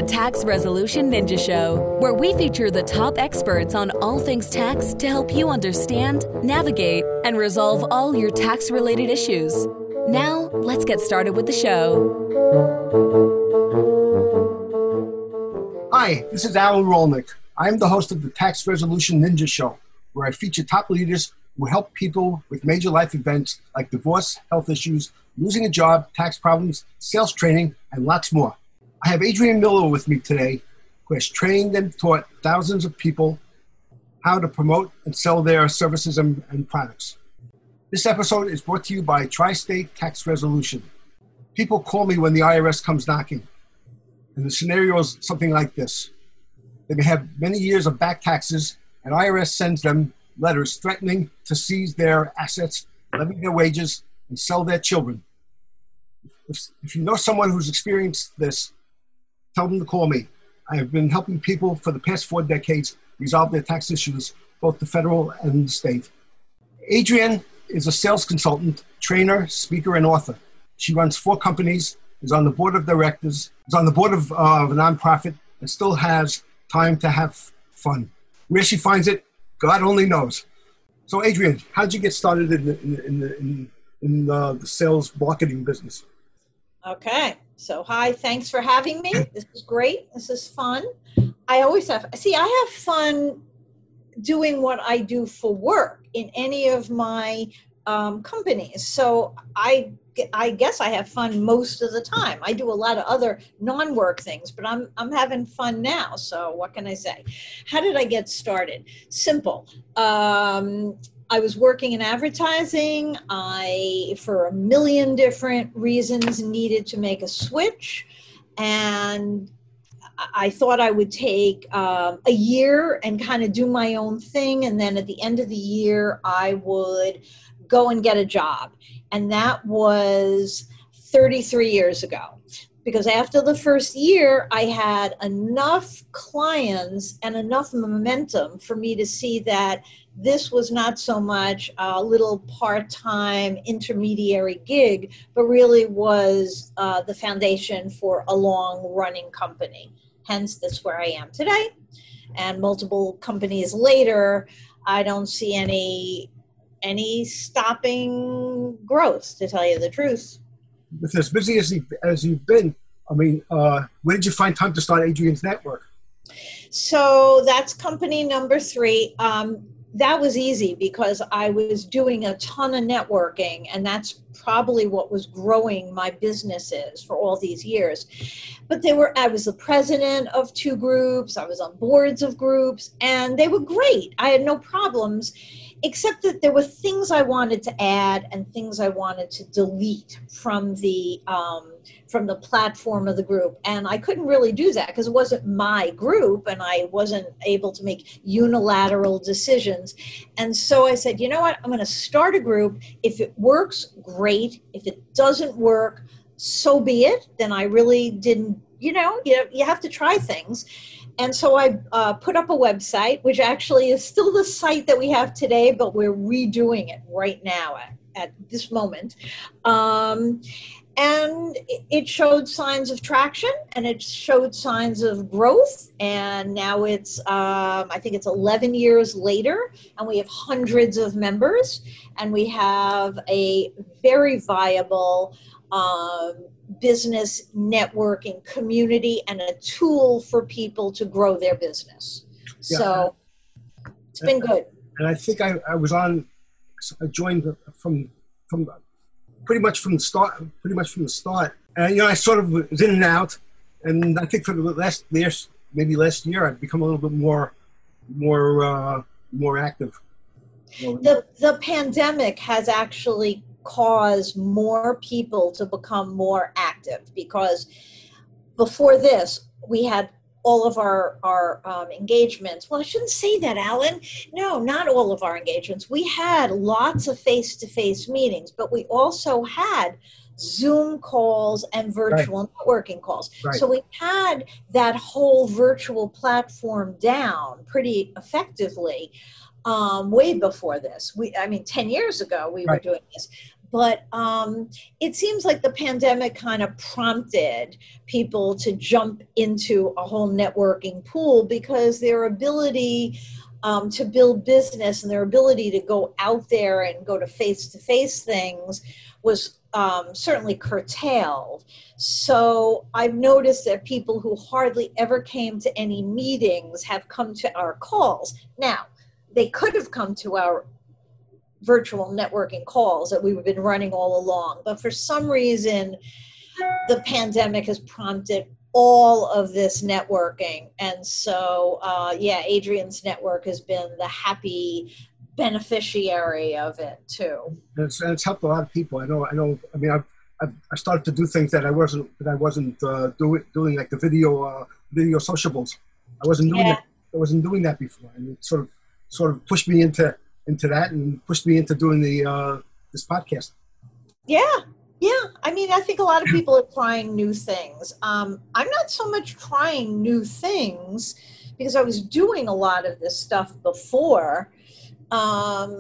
Tax Resolution Ninja Show, where we feature the top experts on all things tax to help you understand, navigate, and resolve all your tax-related issues. Now, let's get started with the show. Hi, this is Alan Rolnick. I'm the host of the Tax Resolution Ninja Show, where I feature top leaders who help people with major life events like divorce, health issues, losing a job, tax problems, sales training, and lots more. I have Adrienne Miller with me today, who has trained and taught thousands of people how to promote and sell their services and products. This episode is brought to you by Tri-State Tax Resolution. People call me when the IRS comes knocking, and the scenario is something like this. They may have many years of back taxes, and IRS sends them letters threatening to seize their assets, levy their wages, and sell their children. If you know someone who's experienced this, tell them to call me. I have been helping people for the past 4 decades resolve their tax issues, both the federal and the state. Adrienne is a sales consultant, trainer, speaker, and author. She runs 4 companies, is on the board of directors, is on the board of a nonprofit, and still has time to have fun. Where she finds it, God only knows. So, Adrienne, how did you get started in the sales marketing business? Okay. So, hi, thanks for having me. This is great. This is fun. I always have fun doing what I do for work in any of my companies. So I guess I have fun most of the time. I do a lot of other non-work things, but I'm having fun now. So what can I say? How did I get started? Simple. I was working in advertising. I, for a million different reasons, needed to make a switch. And I thought I would take a year and kind of do my own thing. And then at the end of the year, I would go and get a job. And that was 33 years ago. Because after the first year, I had enough clients and enough momentum for me to see that this was not so much a little part-time intermediary gig, but really was the foundation for a long-running company. Hence, that's where I am today. And multiple companies later, I don't see any stopping growth, to tell you the truth. With as busy as you've been, I mean, where did you find time to start Adrienne's Network? So that's company number 3. That was easy because I was doing a ton of networking, and that's probably what was growing my businesses for all these years. But I was the president of 2 groups, I was on boards of groups, and they were great. I had no problems, except that there were things I wanted to add and things I wanted to delete from the platform of the group. And I couldn't really do that because it wasn't my group and I wasn't able to make unilateral decisions. And so I said, you know what, I'm going to start a group. If it works, great. If it doesn't work, so be it. Then I really didn't, you have to try things. And so I put up a website, which actually is still the site that we have today, but we're redoing it right now at this moment. And it showed signs of traction, and it showed signs of growth. And now it's, I think it's 11 years later, and we have hundreds of members, and we have a very viable business networking community and a tool for people to grow their business. Yeah. So it's been good. And I think I joined from pretty much from the start. And, I sort of was in and out. And I think for the last year, I've become a little bit more active. The pandemic has actually cause more people to become more active, because before this we had all of our engagements. Well, I shouldn't say that, Alan. No, not all of our engagements. We had lots of face-to-face meetings, but we also had Zoom calls and virtual networking calls. Right. So we had that whole virtual platform down pretty effectively way before this. 10 years ago we were doing this. But it seems like the pandemic kind of prompted people to jump into a whole networking pool, because their ability to build business and their ability to go out there and go to face-to-face things was certainly curtailed. So I've noticed that people who hardly ever came to any meetings have come to our calls. Now, they could have come to our virtual networking calls that we've been running all along, but for some reason, the pandemic has prompted all of this networking. And so, Adrian's network has been the happy beneficiary of it too. And it's helped a lot of people. I know. I mean, I started to do things that I wasn't doing, like the video sociables. I wasn't doing that before, and it sort of pushed me into that, and pushed me into doing this podcast. Yeah. I mean, I think a lot of people are trying new things. I'm not so much trying new things because I was doing a lot of this stuff before. I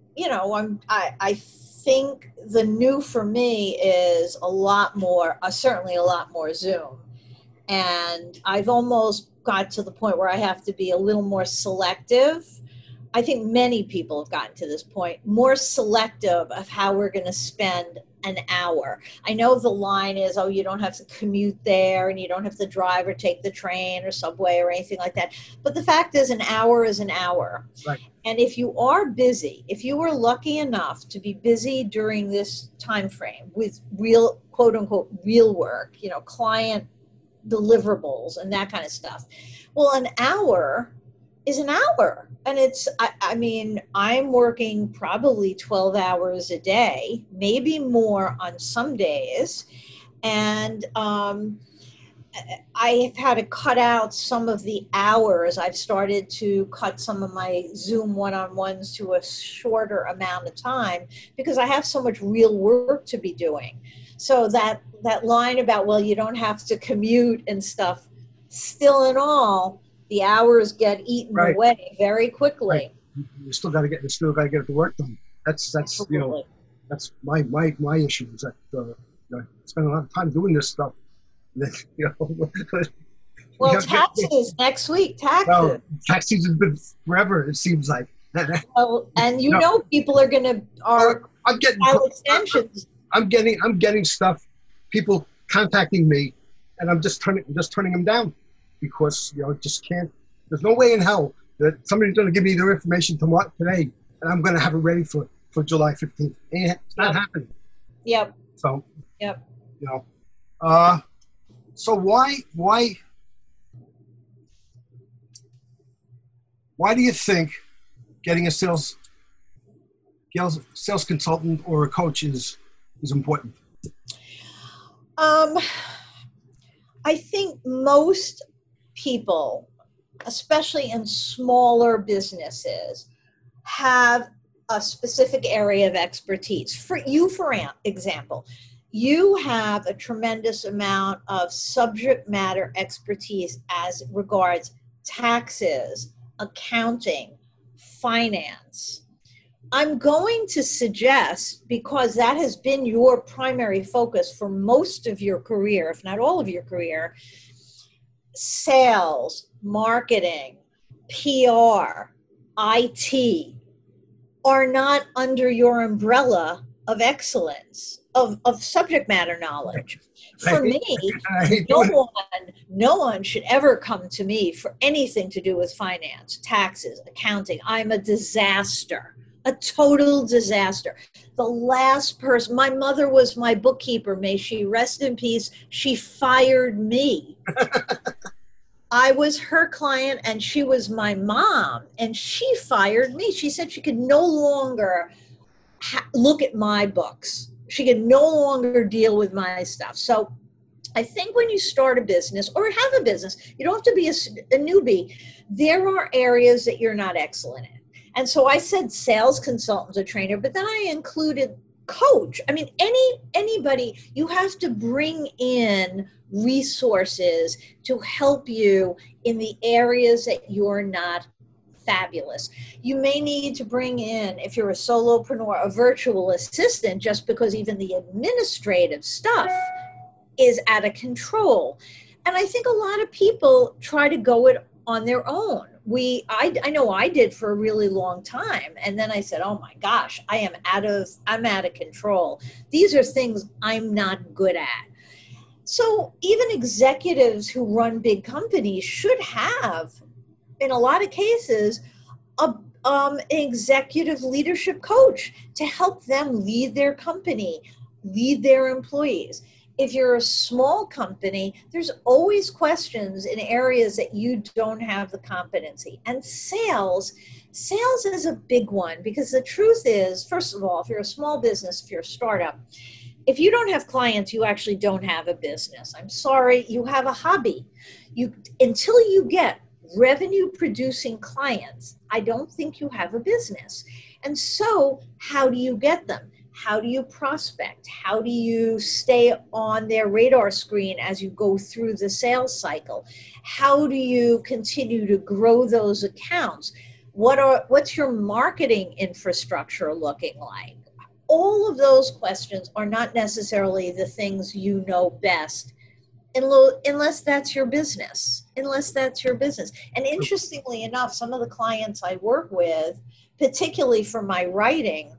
think the new for me is a lot more, certainly a lot more Zoom. And I've almost got to the point where I have to be a little more selective. I think many people have gotten to this point, more selective of how we're going to spend an hour. I know the line is, oh, you don't have to commute there, and you don't have to drive or take the train or subway or anything like that. But the fact is, an hour is an hour. Right. And if you are busy, if you were lucky enough to be busy during this time frame with real, quote unquote, real work, client deliverables and that kind of stuff, well, an hour is an hour. And I mean, I'm working probably 12 hours a day, maybe more on some days. And I have had to cut out some of the hours. I've started to cut some of my Zoom one-on-ones to a shorter amount of time because I have so much real work to be doing. So that line about, well, you don't have to commute and stuff, still in all, the hours get eaten away very quickly. Right. You still got to get the work done. That's that's my issue is that I spend a lot of time doing this stuff. Well, taxes next week. Taxes. Well, tax season's been forever. It seems like. Oh, and people are going to file extensions. I'm getting stuff. People contacting me, and I'm just turning them down. Because just can't. There's no way in hell that somebody's going to give me their information today, and I'm going to have it ready for July 15th. It's not happening. Yep. So. Yep. So why do you think getting a sales consultant or a coach is important? I think most people, especially in smaller businesses, have a specific area of expertise. For example, you have a tremendous amount of subject matter expertise as regards taxes, accounting, finance. I'm going to suggest, because that has been your primary focus for most of your career, if not all of your career, sales, marketing, PR, IT are not under your umbrella of excellence, of subject matter knowledge. For me, no one should ever come to me for anything to do with finance, taxes, accounting. I'm a disaster. A total disaster. The last person, my mother was my bookkeeper, may she rest in peace. She fired me. I was her client and she was my mom, and she fired me. She said she could no longer look at my books. She could no longer deal with my stuff. So I think when you start a business or have a business, you don't have to be a newbie. There are areas that you're not excellent in. And so I said sales consultant, a trainer, but then I included coach. I mean, anybody, you have to bring in resources to help you in the areas that you're not fabulous. You may need to bring in, if you're a solopreneur, a virtual assistant, just because even the administrative stuff is out of control. And I think a lot of people try to go it on their own. I know I did for a really long time. And then I said, oh my gosh, I'm out of control. These are things I'm not good at. So even executives who run big companies should have, in a lot of cases, an executive leadership coach to help them lead their company, lead their employees. If you're a small company, there's always questions in areas that you don't have the competency. And sales is a big one, because the truth is, first of all, if you're a small business, if you're a startup, if you don't have clients, you actually don't have a business. I'm sorry, you have a hobby. Until you get revenue producing clients, I don't think you have a business. And so how do you get them? How do you prospect? How do you stay on their radar screen as you go through the sales cycle? How do you continue to grow those accounts? What's your marketing infrastructure looking like? All of those questions are not necessarily the things you know best, unless that's your business. And interestingly enough, some of the clients I work with, particularly for my writing,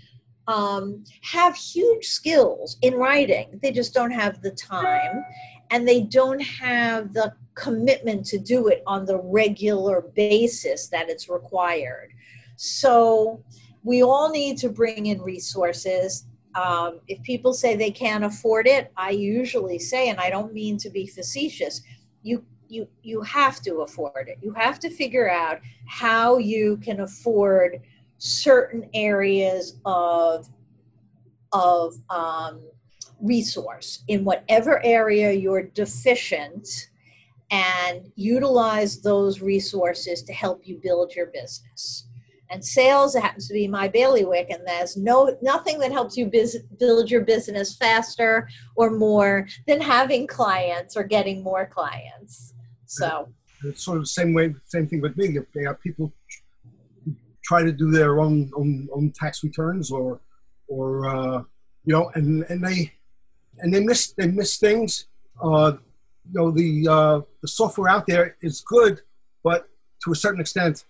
have huge skills in writing. They just don't have the time, and they don't have the commitment to do it on the regular basis that it's required. So we all need to bring in resources. If people say they can't afford it, I usually say, and I don't mean to be facetious, you have to afford it. You have to figure out how you can afford certain areas of resource in whatever area you're deficient, and utilize those resources to help you build your business. And sales happens to be my bailiwick, and there's nothing that helps you build your business faster or more than having clients or getting more clients. So it's sort of the same thing with me. If they have people try to do their own tax returns, or and they miss things. The software out there is good, but to a certain extent,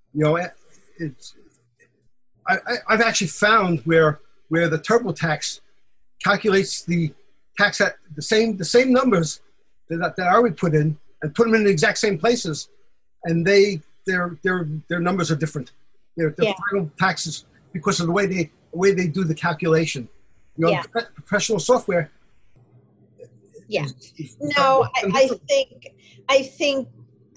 I've actually found where the TurboTax calculates the tax at the same numbers that I would put in, and put them in the exact same places, and their numbers are different. Their final taxes, because of the way they do the calculation. Professional software. Yeah. No, I think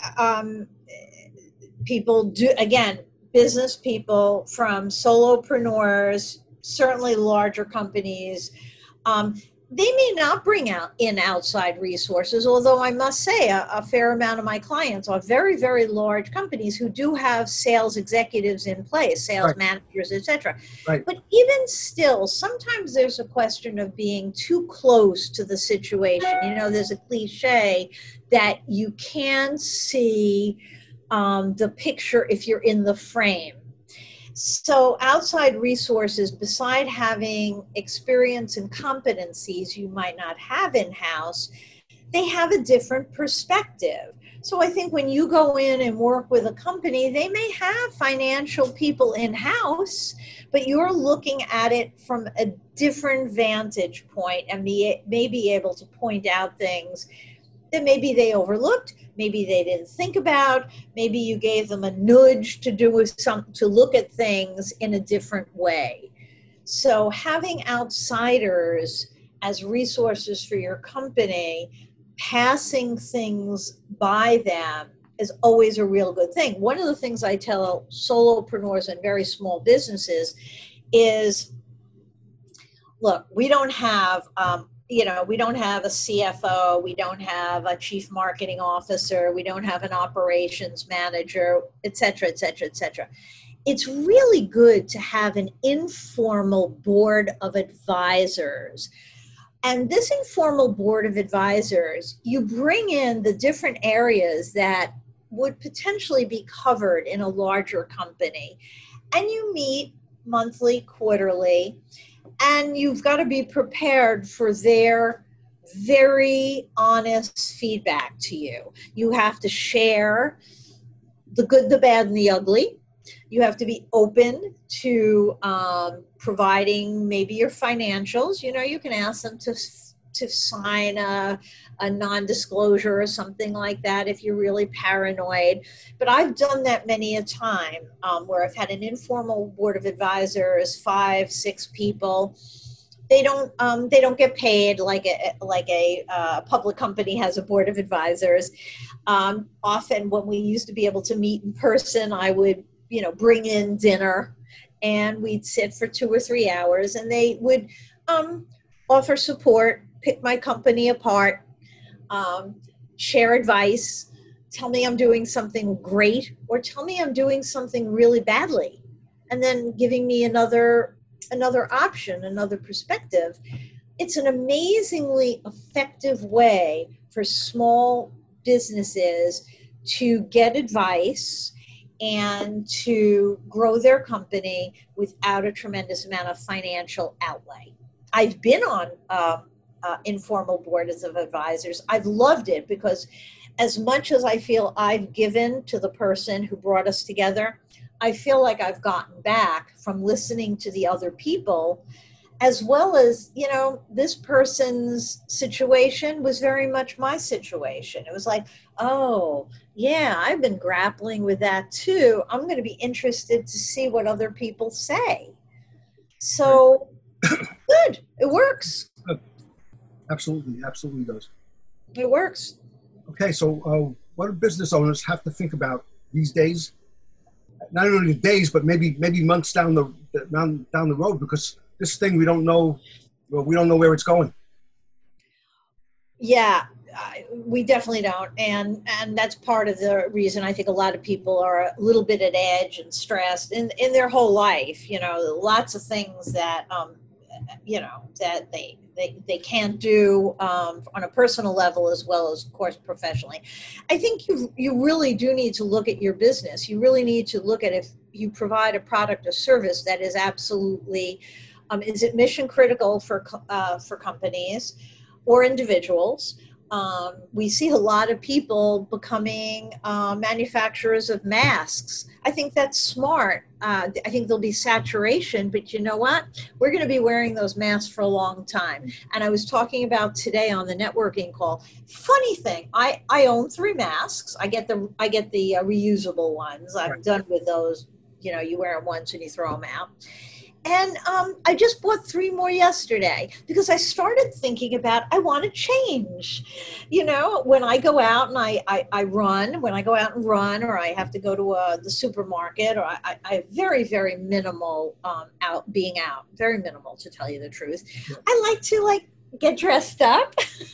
people do, again, business people, from solopreneurs, certainly larger companies, they may not bring in outside resources, although I must say a fair amount of my clients are very, very large companies who do have sales executives in place, sales managers, etc. Right. But even still, sometimes there's a question of being too close to the situation. There's a cliche that you can see the picture if you're in the frame. So outside resources, beside having experience and competencies you might not have in-house, they have a different perspective. So I think when you go in and work with a company, they may have financial people in-house, but you're looking at it from a different vantage point, and may be able to point out things that maybe they overlooked, maybe they didn't think about, maybe you gave them a nudge to look at things in a different way. So having outsiders as resources for your company, passing things by them, is always a real good thing. One of the things I tell solopreneurs and very small businesses is, look, we don't have we don't have a CFO, we don't have a chief marketing officer, we don't have an operations manager, et cetera, et cetera, et cetera. It's really good to have an informal board of advisors. And this informal board of advisors, you bring in the different areas that would potentially be covered in a larger company. And you meet monthly, quarterly, and you've got to be prepared for their very honest feedback to you. You have to share the good, the bad, and the ugly. You have to be open to providing maybe your financials. You know, you can ask them to sign a non-disclosure or something like that if you're really paranoid. But I've done that many a time where I've had an informal board of advisors, 5, 6 people. They don't get paid like a public company has a board of advisors. Often when we used to be able to meet in person, I would, bring in dinner and we'd sit for 2 or 3 hours, and they would offer support, pick my company apart, share advice, tell me I'm doing something great or tell me I'm doing something really badly, and then giving me another option, another perspective. It's an amazingly effective way for small businesses to get advice and to grow their company without a tremendous amount of financial outlay. I've been on informal boards of advisors. I've loved it because as much as I feel I've given to the person who brought us together, I feel like I've gotten back from listening to the other people, as well as, this person's situation was very much my situation. It was like, oh, yeah, I've been grappling with that too. I'm going to be interested to see what other people say. So, good. It works. Absolutely does. It works. Okay, so what do business owners have to think about these days? Not only days, but maybe months down the road, because this thing we don't know where it's going. Yeah, we definitely don't, and that's part of the reason I think a lot of people are a little bit at edge and stressed in their whole life. Lots of things that that they can't do on a personal level as well as, of course, professionally. I think you really do need to look at your business. You really need to look at if you provide a product or service that is absolutely, is it mission critical for companies or individuals? We see a lot of people becoming manufacturers of masks. I think that's smart. I think there'll be saturation, but you know what? We're going to be wearing those masks for a long time. And I was talking about today on the networking call. Funny thing, I own 3 masks. I get the reusable ones. I'm done with those. You wear them once and you throw them out. And I just bought 3 more yesterday because I started thinking about, I want to change. When I go out and I run, or I have to go to the supermarket, or I very, very minimal being out, very minimal, to tell you the truth. I like to get dressed up.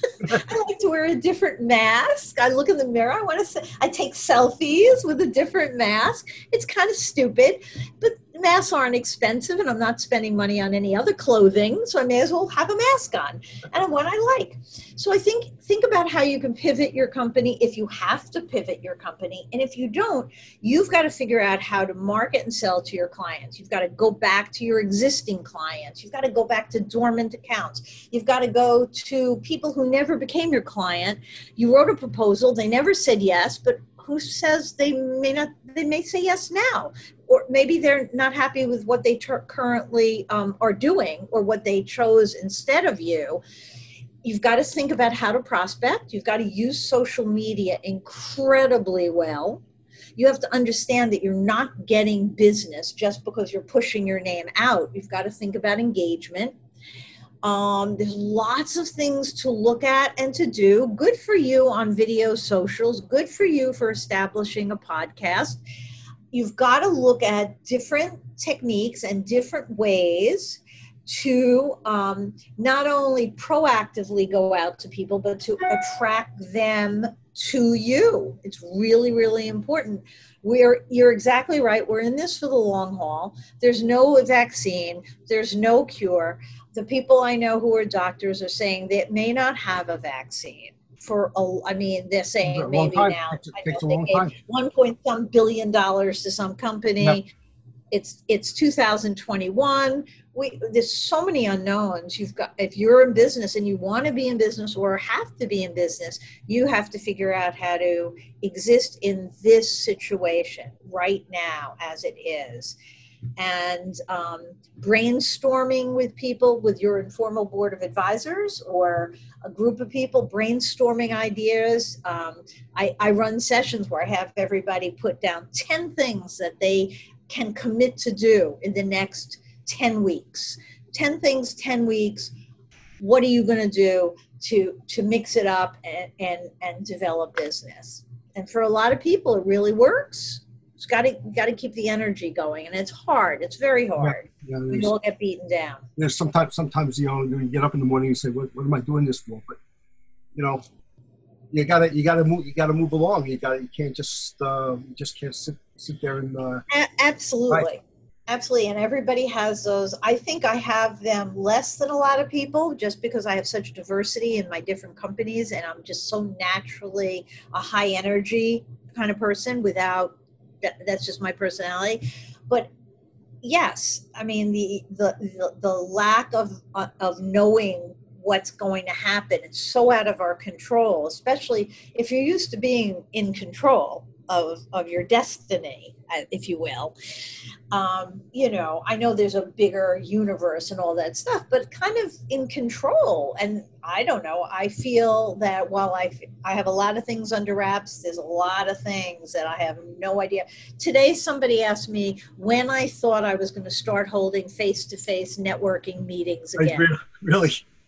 I like to wear a different mask. I look in the mirror. I take selfies with a different mask. It's kind of stupid, but masks aren't expensive and I'm not spending money on any other clothing. So I may as well have a mask on and one I like. So I think about how you can pivot your company if you have to pivot your company. And if you don't, you've got to figure out how to market and sell to your clients. You've got to go back to your existing clients. You've got to go back to dormant accounts. You've got to go to people who never became your client. You wrote a proposal. They never said yes, but who says they may say yes now? Or maybe they're not happy with what they currently are doing or what they chose instead of you. You've got to think about how to prospect. You've got to use social media incredibly well. You have to understand that you're not getting business just because you're pushing your name out. You've got to think about engagement. There's lots of things to look at and to do. Good for you on video socials. Good for you for establishing a podcast. You've got to look at different techniques and different ways to not only proactively go out to people, but to attract them to you. It's really, really important. You're exactly right. We're in this for the long haul. There's no vaccine. There's no cure. The people I know who are doctors are saying they may not have a vaccine I mean, they're A saying long maybe time. now, It I takes a know they long gave time. 1 point some billion dollars to some company. It's 2021. There's so many unknowns. If you're in business and you want to be in business or have to be in business, you have to figure out how to exist in this situation right now as it is. And brainstorming with people, with your informal board of advisors or a group of people, brainstorming ideas. I run sessions where I have everybody put down 10 things that they can commit to do in the next 10 weeks. 10 things, 10 weeks. What are you going to do to mix it up and develop business? And for a lot of people, it really works. It's got to keep the energy going, and it's hard. It's very hard. We all get beaten down. There's sometimes you get up in the morning and say, what am I doing this for? But you gotta move along. You can't just can't sit there and absolutely. Right. Absolutely. And everybody has those. I think I have them less than a lot of people just because I have such diversity in my different companies, and I'm just so naturally a high energy kind of person. That's just my personality. But yes, I mean the lack of knowing what's going to happen, it's so out of our control, especially if you're used to being in control of your destiny, if you will. I know there's a bigger universe and all that stuff, but kind of in control. And I don't know, I feel that while I have a lot of things under wraps, there's a lot of things that I have no idea. Today, somebody asked me when I thought I was going to start holding face-to-face networking meetings again. Really?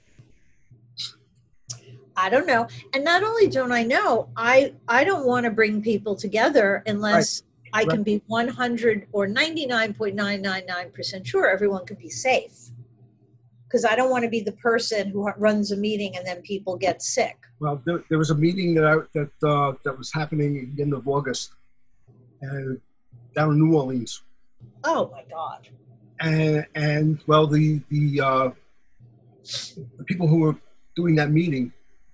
I don't know. And not only don't I know, I don't want to bring people together unless I can be 100 or 99.999% sure everyone can be safe. Because I don't want to be the person who runs a meeting and then people get sick. Well, there was a meeting that was happening at the end of August, and down in New Orleans. Oh my God! And well, the people who were doing that meeting,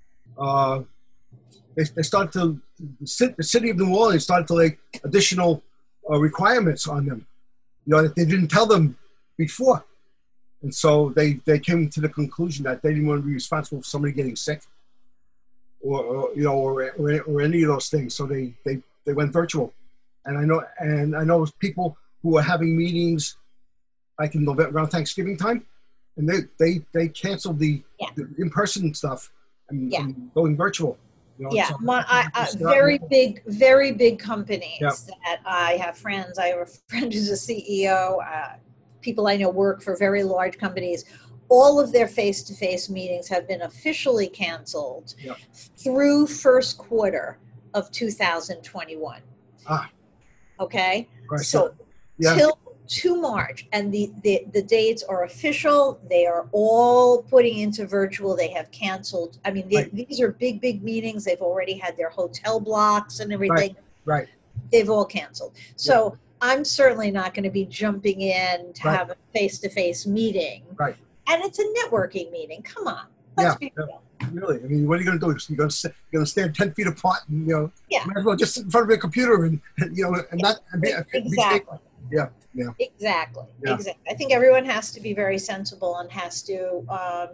they started to the city of New Orleans started to lay additional requirements on them, that they didn't tell them before, and so they came to the conclusion that they didn't want to be responsible for somebody getting sick, or any of those things. So they went virtual, and I know people who are having meetings like in November around Thanksgiving time, and they canceled the in-person stuff and going virtual. Very big companies that I have friends. I have a friend who's a CEO. People I know work for very large companies. All of their face-to-face meetings have been officially canceled through first quarter of 2021. Okay, right. So till to March, and the dates are official. They are all putting into virtual. They have canceled. I mean, these are big meetings. They've already had their hotel blocks and everything. Right. They've all canceled. So I'm certainly not going to be jumping in to have a face-to-face meeting. Right. And it's a networking meeting. Come on. Let's be real. Really? I mean, what are you going to do? You're going to stand 10 feet apart and, might as well just sit in front of a computer and not. Exactly. Yeah. Exactly. I think everyone has to be very sensible and has to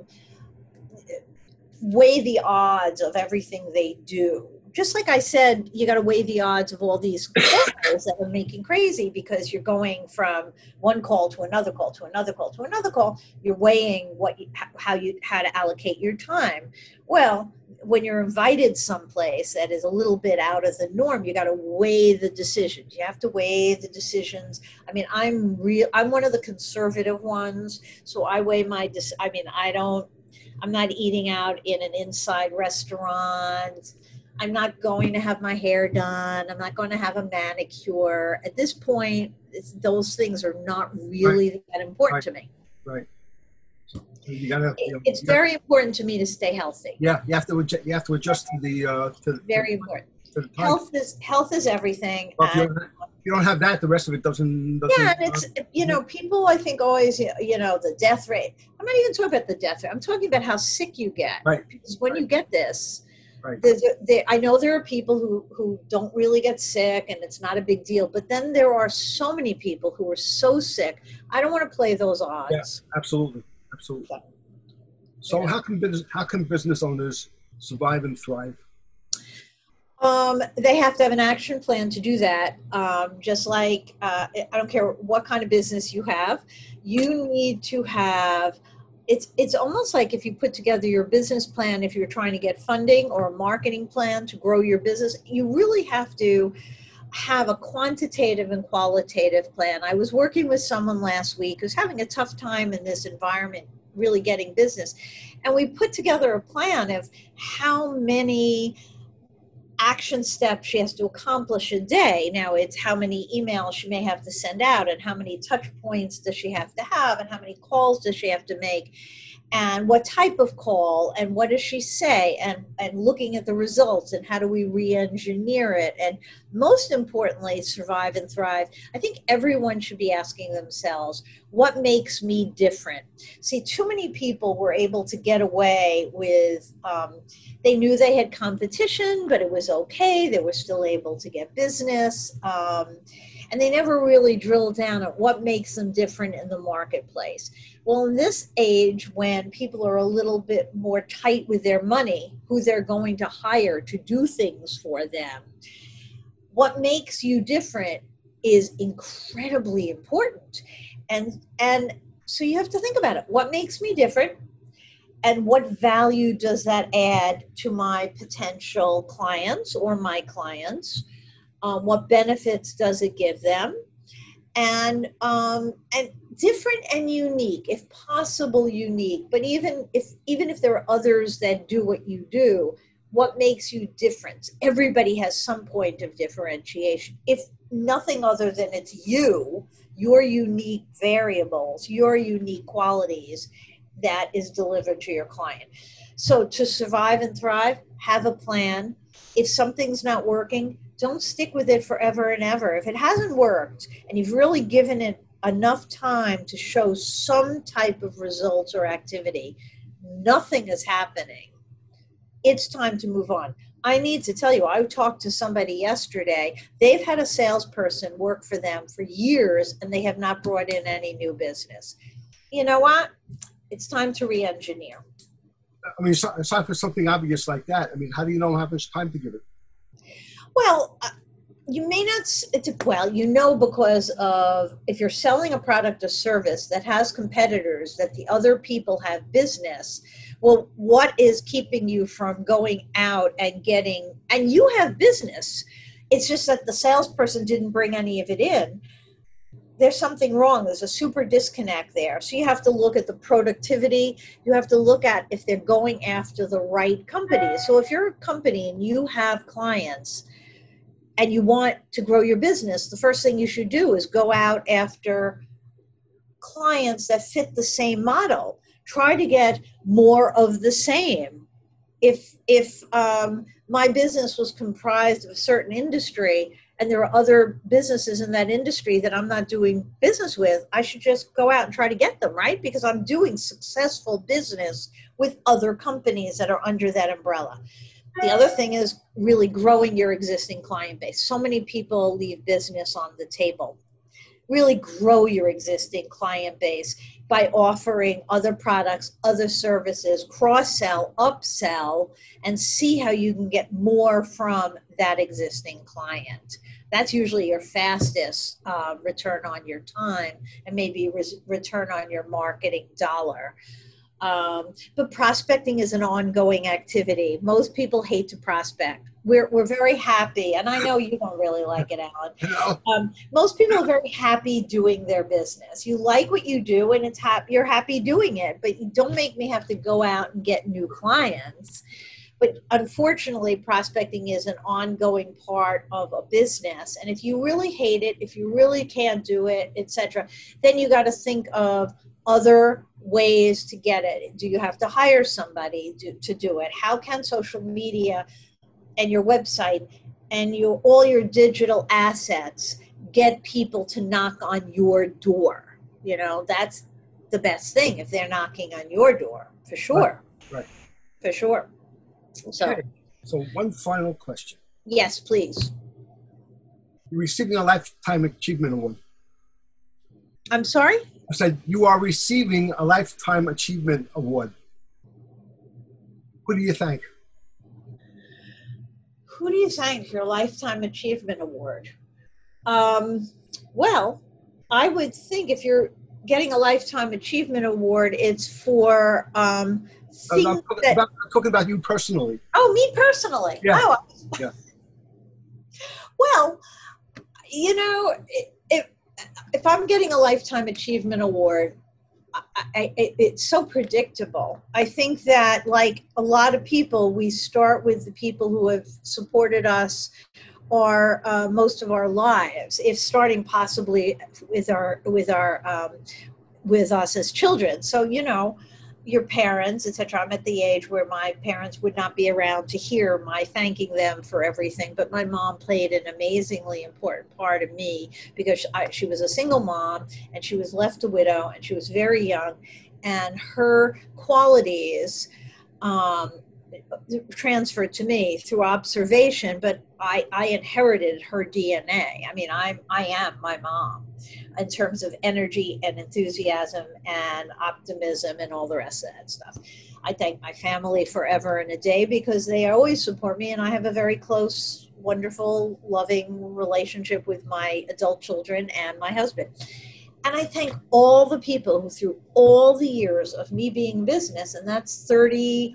weigh the odds of everything they do. Just like I said, you got to weigh the odds of all these calls that are making crazy, because you're going from one call to another call to another call to another call. You're weighing how to allocate your time. Well, when you're invited someplace that is a little bit out of the norm, you got to weigh the decisions. You have to weigh the decisions. I mean, I'm one of the conservative ones, so I weigh I'm not eating out in an inside restaurant. I'm not going to have my hair done. I'm not going to have a manicure. At this point, those things are not really that important to me. Right. You gotta, it's very important to me to stay healthy. Yeah, you have to adjust to the very important. Health is everything. Well, if you don't have that, the rest of it doesn't. Yeah, and it's people I think always the death rate. I'm not even talking about the death rate. I'm talking about how sick you get. Right. Because when you get this, Right. I know there are people who don't really get sick and it's not a big deal, but then there are so many people who are so sick. I don't want to play those odds. Yeah, absolutely. Absolutely. So Yeah. how can business owners survive and thrive? They have to have an action plan to do that. Just like, I don't care what kind of business you have, you need to have, it's almost like if you put together your business plan, if you're trying to get funding or a marketing plan to grow your business, you really have to have a quantitative and qualitative plan. I was working with someone last week who's having a tough time in this environment, really getting business. And we put together a plan of how many action steps she has to accomplish a day. Now it's how many emails she may have to send out and how many touch points does she have to have and how many calls does she have to make and what type of call and what does she say and looking at the results and how do we re-engineer it, and most importantly, survive and thrive. I think everyone should be asking themselves, what makes me different? See, too many people were able to get away with, they knew they had competition, but it was okay. They were still able to get business. And they never really drilled down at what makes them different in the marketplace. Well, in this age, when people are a little bit more tight with their money, who they're going to hire to do things for them, what makes you different is incredibly important. And so you have to think about it. What makes me different? And what value does that add to my potential clients or my clients? What benefits does it give them? And different and unique, if possible unique, but even if there are others that do what you do, what makes you different? Everybody has some point of differentiation. If nothing other than it's you, your unique variables, your unique qualities that is delivered to your client. So to survive and thrive, have a plan. If something's not working, don't stick with it forever and ever. If it hasn't worked and you've really given it enough time to show some type of results or activity, nothing is happening, it's time to move on. I need to tell you, I talked to somebody yesterday. They've had a salesperson work for them for years and they have not brought in any new business. You know what? It's time to re-engineer. I mean, aside from something obvious like that, I mean, how do you know how much time to give it? Well, you may not, you know, because of if you're selling a product or service that has competitors, that the other people have business, well, what is keeping you from going out and getting, and you have business, it's just that the salesperson didn't bring any of it in. There's something wrong. There's a super disconnect there. So you have to look at the productivity. You have to look at if they're going after the right companies. So if you're a company and you have clients and you want to grow your business, the first thing you should do is go out after clients that fit the same model. Try to get more of the same. If my business was comprised of a certain industry and there are other businesses in that industry that I'm not doing business with, I should just go out and try to get them, right? Because I'm doing successful business with other companies that are under that umbrella. The other thing is really growing your existing client base. So many people leave business on the table. Really grow your existing client base by offering other products, other services, cross-sell, upsell, and see how you can get more from that existing client. That's usually your fastest return on your time and maybe return on your marketing dollar. But prospecting is an ongoing activity. Most people hate to prospect. We're very happy, and I know you don't really like it, Alan. Most people are very happy doing their business. You like what you do, and you're happy doing it, but you don't make me have to go out and get new clients. But unfortunately, prospecting is an ongoing part of a business. And if you really hate it, if you really can't do it, etc., then you got to think of other ways to get it. Do you have to hire somebody to do it? How can social media and your website and all your digital assets get people to knock on your door? You know, that's the best thing if they're knocking on your door, for sure. Right. For sure. So, okay. So one final question. Yes, please. You're receiving a Lifetime Achievement Award. I'm sorry? I said you are receiving a Lifetime Achievement Award. Who do you thank? Who do you thank for your Lifetime Achievement Award? Well, I would think if you're getting a Lifetime Achievement Award, it's for things I'm talking about you personally. Oh, me personally? Yeah. Oh. Yeah. Well, you know, if I'm getting a Lifetime Achievement Award, it's so predictable. I think that, like a lot of people, we start with the people who have supported us or most of our lives, if starting possibly with us as children. So, you know, your parents, etc. I'm at the age where my parents would not be around to hear my thanking them for everything, but my mom played an amazingly important part of me because she was a single mom and she was left a widow and she was very young, and her qualities transferred to me through observation, but I inherited her DNA. I mean, I am my mom in terms of energy and enthusiasm and optimism and all the rest of that stuff. I thank my family forever and a day because they always support me, and I have a very close, wonderful, loving relationship with my adult children and my husband. And I thank all the people who, through all the years of me being in business, and that's 30,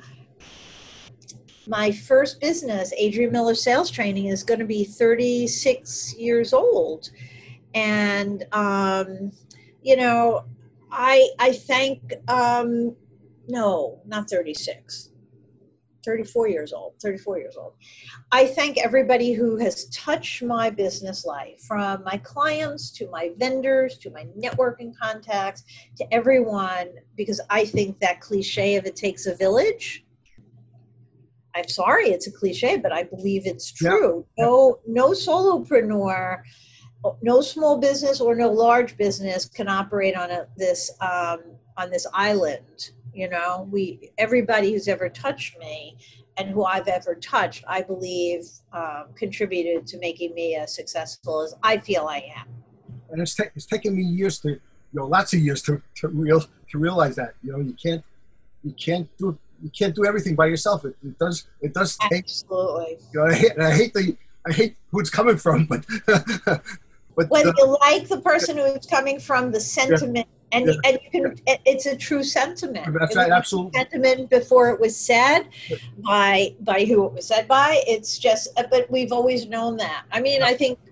my first business, Adrian Miller Sales Training, is going to be 36 years old. And, you know, I thank, no, not 36, 34 years old. I thank everybody who has touched my business life, from my clients to my vendors to my networking contacts to everyone, because I think that cliche of it takes a village, I'm sorry, it's a cliche, but I believe it's true. Yeah. No solopreneur, no small business or no large business can operate on this island. You know, everybody who's ever touched me and who I've ever touched, I believe, contributed to making me as successful as I feel I am. And it's taken me years lots of years to realize that. You know, you can't do everything by yourself. It does take. Absolutely. You know, I hate who it's coming from, but whether you like the person who it's coming from, the sentiment, and you can, it's a true sentiment. That's right, absolutely. Sentiment before it was said by who it was said by. It's just, but we've always known that. I mean, I think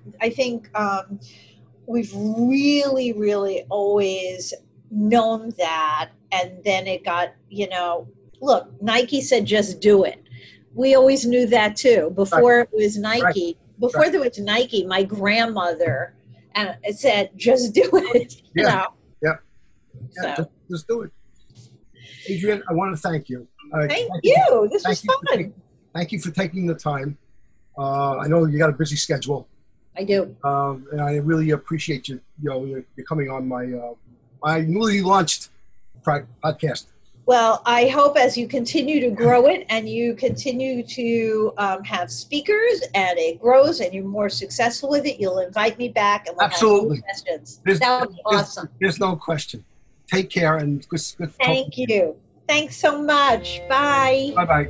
we've really, really always known that, and then it got, you know. Look, Nike said, just do it. We always knew that too. Before it was Nike, before there was Nike, my grandmother said, just do it. You know? Yeah, so. just do it. Adrian, I want to thank you. Thank you. This was fun. Thank you for taking the time. I know you got a busy schedule. I do. And I really appreciate you. You're coming on my newly launched podcast. Well, I hope as you continue to grow it and you continue to have speakers and it grows and you're more successful with it, you'll invite me back and we'll absolutely have questions. That would be awesome. There's no question. Take care and good. Thank you. Thanks so much. Bye. Bye-bye.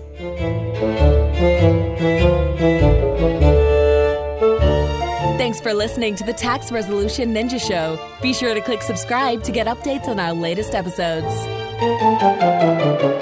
Thanks for listening to the Tax Resolution Ninja Show. Be sure to click subscribe to get updates on our latest episodes.